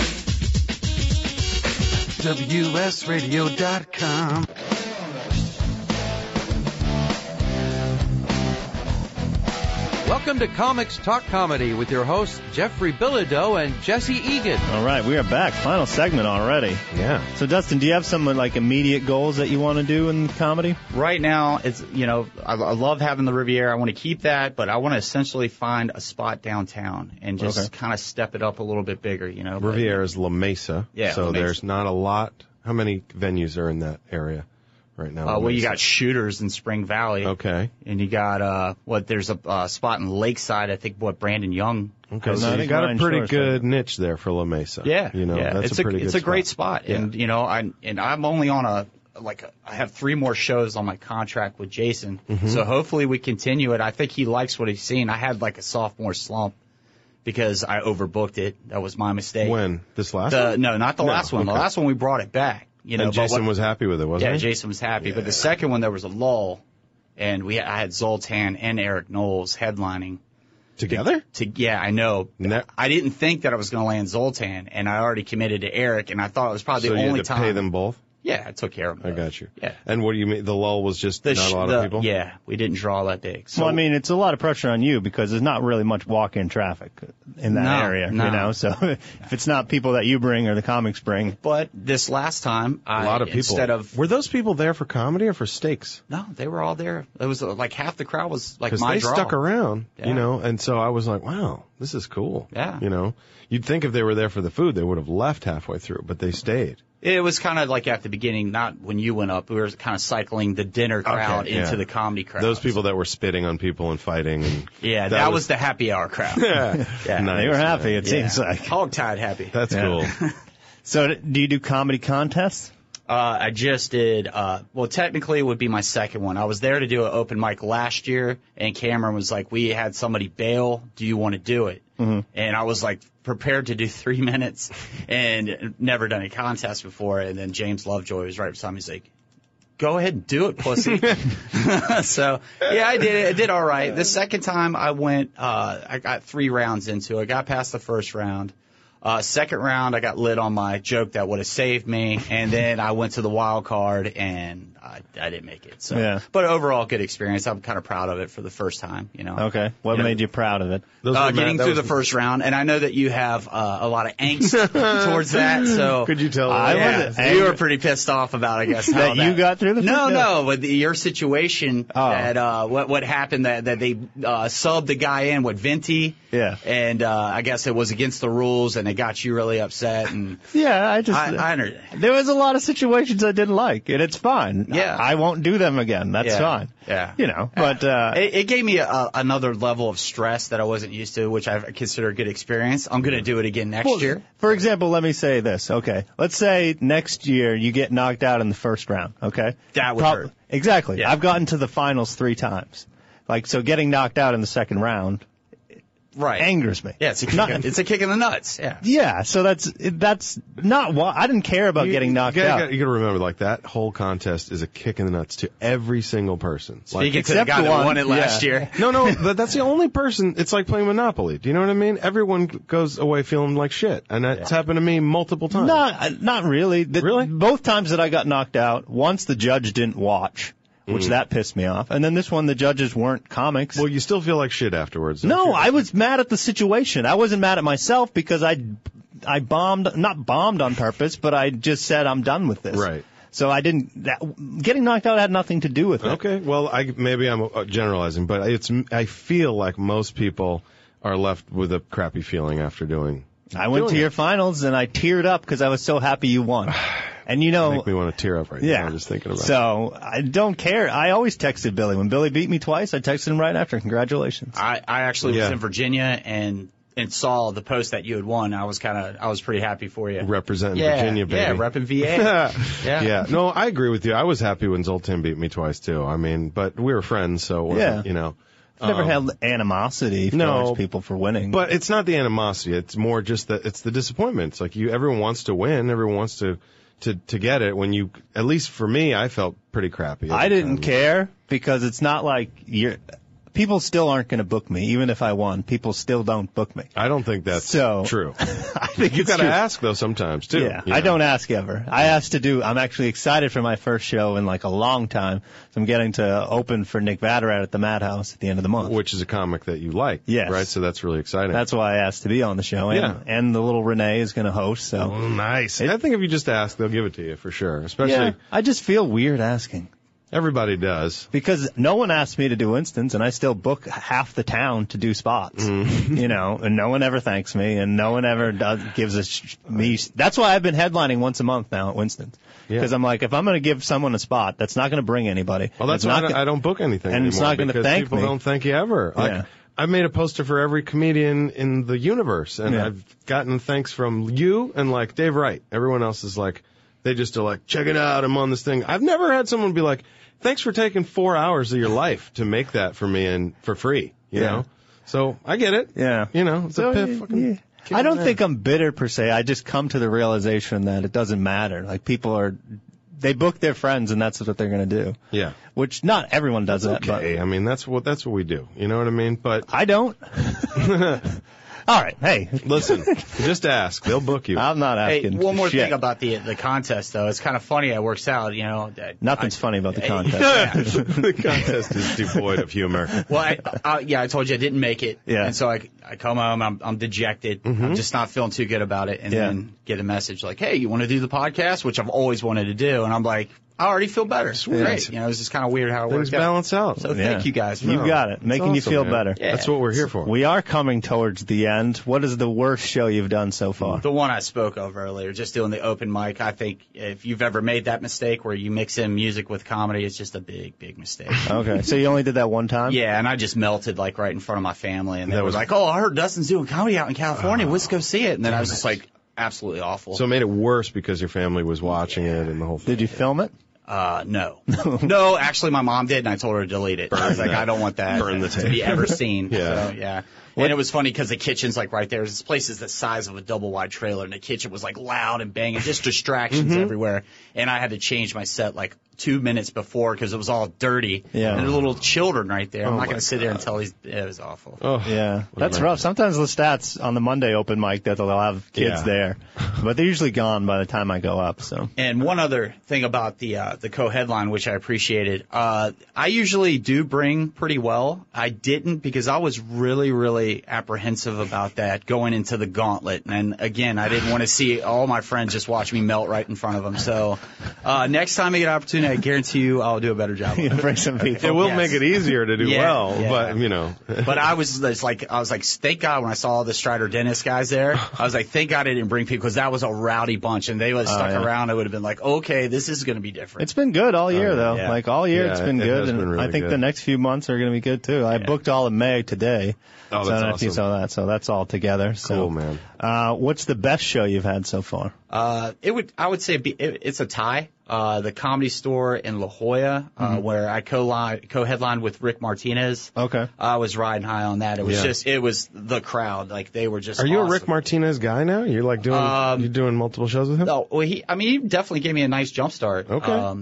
WSRadio.com. Welcome to Comics Talk Comedy with your hosts Jeffrey Bilodeau and Jesse Egan. All right, we are back. Final segment already. Yeah. So, Dustin, do you have some immediate goals that you want to do in comedy? Right now, it's I love having the Riviera. I want to keep that, but I want to essentially find a spot downtown and just kind of step it up a little bit bigger. Riviera is La Mesa. Yeah. So there's not a lot. How many venues are in that area right now? Well, you got Shooters in Spring Valley. Okay. And you got, there's a spot in Lakeside, I think, Brandon Young. Okay, so you got a pretty good niche there for La Mesa. Yeah. That's a pretty good spot. It's a great spot. Yeah. And I'm only on I have 3 more shows on my contract with Jason. Mm-hmm. So hopefully we continue it. I think he likes what he's seen. I had a sophomore slump because I overbooked it. That was my mistake. When? This last one? No, not the last one. Okay. The last one we brought it back. And Jason was happy with it, wasn't he? Yeah, Jason was happy. Yeah. But the second one, there was a lull, and I had Zoltan and Eric Knowles headlining. Together? Yeah, I know. I didn't think that I was going to land Zoltan, and I already committed to Eric, and I thought it was probably the only time. So you had to pay them both? Yeah, I took care of them. I got you. Yeah. And what do you mean? The lull was just not a lot of people? Yeah, we didn't draw that big. So, well, it's a lot of pressure on you because there's not really much walk-in traffic in that area, So if it's not people that you bring or the comics bring. But this last time, a lot of people. Were those people there for comedy or for steaks? No, they were all there. It was half the crowd was my draw. Because they stuck around, and so I was like, wow, this is cool. Yeah. You'd think if they were there for the food, they would have left halfway through, but they stayed. It was kind of at the beginning, not when you went up. We were kind of cycling the dinner crowd into the comedy crowd. Those people that were spitting on people and fighting. And that was the happy hour crowd. Yeah, nice. They were happy, it seems like. Hogtied happy. That's cool. So do you do comedy contests? I just did, technically it would be my second one. I was there to do an open mic last year, and Cameron was like, we had somebody bail. Do you want to do it? Mm-hmm. And I was prepared to do 3 minutes and never done a contest before. And then James Lovejoy was right beside me. He's like, go ahead and do it, pussy. So, I did it. I did all right. The second time I went, I got 3 rounds into it. I got past the first round. Second round, I got lit on my joke that would have saved me, and then I went to the wild card, and I didn't make it. So, But overall, good experience. I'm kind of proud of it for the first time. Okay. What made you proud of it? Getting through the first round, and I know that you have a lot of angst towards that. So could you tell? You were pretty pissed off about, I guess, how you got through the first round? No, with your situation. That what happened that they subbed the guy in with Venti. Yeah. And I guess it was against the rules, and and it got you really upset. And Yeah, I there was a lot of situations I didn't like, and it's fine. Yeah. I won't do them again. That's fine. Yeah. You know, but it gave me another level of stress that I wasn't used to, which I consider a good experience. I'm going to do it again next year. For example, let me say this. Okay, let's say next year you get knocked out in the first round. Okay, That would hurt. Exactly. Yeah. I've gotten to the finals 3 times. Like, so getting knocked out in the second round Right. angers me. Yeah, it's a kick in the nuts. Yeah. Yeah, so that's not why I didn't care about getting knocked out. You got to remember, like, that whole contest is a kick in the nuts to every single person. Speaking to the guy that won it last year. No, that's the only person. It's like playing Monopoly. Do you know what I mean? Everyone goes away feeling like shit, and that's happened to me multiple times. Not really. Really? Both times that I got knocked out, once the judge didn't watch, which that pissed me off. And then this one, the judges weren't comics. Well, you still feel like shit afterwards. No, I was mad at the situation. I wasn't mad at myself because I bombed, not bombed on purpose, but I just said I'm done with this. Right. So getting knocked out had nothing to do with it. Okay, well, maybe I'm generalizing, but I feel like most people are left with a crappy feeling after doing. I went to your finals and I teared up because I was so happy you won. And you know, Make me want to tear up right now. I'm just thinking about it. So I don't care. I always texted Billy. When Billy beat me twice, I texted him right after. Congratulations. I actually was in Virginia and saw the post that you had won. I was pretty happy for you. Representing Virginia, baby. Yeah, repping VA. Yeah. No, I agree with you. I was happy when Zoltan beat me twice too. I mean, but we were friends, so it wasn't, you know. Never had animosity towards people for winning. But it's not the animosity. It's more just it's the disappointment. It's like everyone wants to win. Everyone wants to get it. When you, at least for me, I felt pretty crappy. I didn't care because it's not like people still aren't going to book me. Even if I won, people still don't book me. I don't think that's true. I think you got to ask though sometimes too. Yeah, I don't ask ever. I asked to I'm actually excited for my first show in like a long time. So I'm getting to open for Nick Vatterad at the Madhouse at the end of the month. Which is a comic that you like. Yes. Right? So that's really exciting. That's why I asked to be on the show. And the little Renee is going to host. So. Oh, nice. I think if you just ask, they'll give it to you for sure. Especially. I just feel weird asking. Everybody does. Because no one asked me to do Winston's, and I still book half the town to do spots. You know, and no one ever thanks me, and no one ever gives me. That's why I've been headlining once a month now at Winston's. Because I'm like, if I'm going to give someone a spot, that's not going to bring anybody. Well, that's why I don't book anything and anymore. It's not going to thank people me. Don't thank you ever. Like, I made a poster for every comedian in the universe, and I've gotten thanks from you and like Dave Wright. Everyone else is like, they just are like, check it out, I'm on this thing. I've never had someone be like, thanks for taking 4 hours of your life to make that for me and for free, you know? So I get it. Yeah. You know, it's a piff. Fucking I don't think I'm bitter per se. I just come to the realization that it doesn't matter. Like they book their friends and that's what they're going to do. Yeah. Which not everyone does that. Okay. But I mean, that's what we do. You know what I mean? But I don't. All right. Hey, listen, just ask. They'll book you. I'm not asking. Hey, one more thing about the contest, though. It's kind of funny how it works out, you know. Nothing's funny about the contest. The contest is devoid of humor. Well, I told you I didn't make it. Yeah. And so I come home, I'm dejected. I'm just not feeling too good about it. And then get a message like, hey, you want to do the podcast? Which I've always wanted to do. And I'm like, I already feel better. Sweet. Great. You know, it's just kind of weird how it works out. Balance out. So thank you guys. You've got it. Making you feel better. Yeah. That's what we're here for. We are coming towards the end. What is the worst show you've done so far? The one I spoke of earlier, just doing the open mic. I think if you've ever made that mistake where you mix in music with comedy, it's just a big, big mistake. Okay. So you only did that one time? Yeah, and I just melted like right in front of my family. And they was like, oh, I heard Dustin's doing comedy out in California. Let's go see it. And then I was just like, absolutely awful. So it made it worse because your family was watching it and the whole thing. Did you film it? No. No, actually my mom did, and I told her to delete it. I was like, I don't want that to be ever seen. So, yeah. And it was funny because the kitchen's like right there. This place is the size of a double wide trailer, and the kitchen was like loud and banging, just distractions everywhere. And I had to change my set like 2 minutes before because it was all dirty. Yeah. And there were little children right there. I'm not going to sit there and tell these. It was awful. Oh, yeah. That's rough. Sometimes Lestat's on the Monday open mic that they'll have kids there, but they're usually gone by the time I go up. So. And one other thing about the co-headline, which I appreciated, I usually do bring pretty well. I didn't because I was really, really apprehensive about that going into the gauntlet. And again, I didn't want to see all my friends just watch me melt right in front of them. So next time I get an opportunity, I guarantee you I'll do a better job. Bring some people. It will Yes. make it easier to do Yeah, well, yeah. but you know. But I was like, thank God when I saw all the Strider Dennis guys there, I was like, thank God I didn't bring people because that was a rowdy bunch and they would have stuck around. I would have been like, okay, this is going to be different. It's been good all year, though. yeah. Like, all year Yeah, it's been it good. has And been really I think good. the next few months are going to be good, too. I booked all of May today. Oh, so I that's don't know if you awesome. saw that. So that's all together. Cool, man. What's the best show you've had so far? I would say it's a tie. The Comedy Store in La Jolla, where I co-headlined with Rick Martinez. Okay. I was riding high on that. It was Yeah. it was the crowd. Like, they were just Are you awesome. a Rick Martinez guy now? You're like you're doing multiple shows with him? No, well, he definitely gave me a nice jump start. Okay.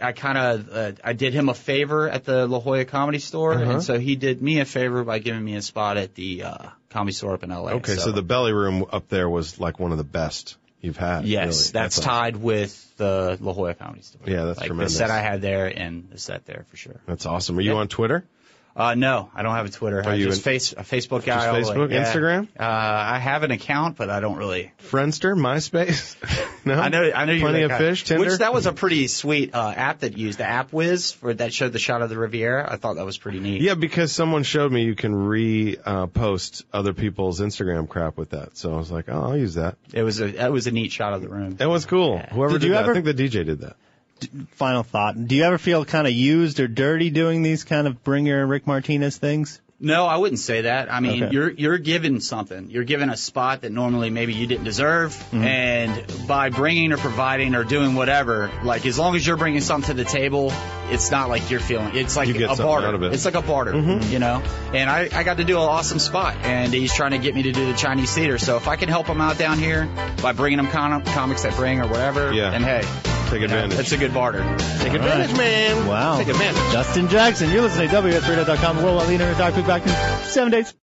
I did him a favor at the La Jolla Comedy Store, and so he did me a favor by giving me a spot at the Comedy Store up in LA. Okay, so the belly room up there was like one of the best you've had. Yes, really. that's awesome. tied with the La Jolla Comedy Store. Yeah, that's like tremendous. The set I had there and the set there for sure. That's awesome. Are you on Twitter? No, I don't have a Twitter. Are I'm you just a Facebook guy. Just Facebook? Yeah. Instagram? I have an account, but I don't really. Friendster? MySpace? No? I know. You Plenty that of guy. Fish? Tinder? Which that was a pretty sweet app that used the App Whiz that showed the shot of the Riviera. I thought that was pretty neat. Yeah, because someone showed me you can post other people's Instagram crap with that. So I was like, oh, I'll use that. It was a neat shot of the room. That was cool. Yeah. Whoever Did did you that. ever- I think the DJ did that. Final thought. Do you ever feel kind of used or dirty doing these kind of bring your Rick Martinez things? No, I wouldn't say that. I mean, Okay. you're given something. You're given a spot that normally maybe you didn't deserve, and by bringing or providing or doing whatever, like as long as you're bringing something to the table, it's not like you're feeling. It's like You get a something barter. out of it. It's like a barter, you know. And I got to do an awesome spot, and he's trying to get me to do the Chinese theater. So if I can help him out down here by bringing him comics that bring or whatever, then hey, Take advantage. it's a good barter. Take advantage, man. Wow. Take advantage. Justin Jackson, you're listening to WSRadio.com, the worldwide leader in talk. We'll be back in 7 days.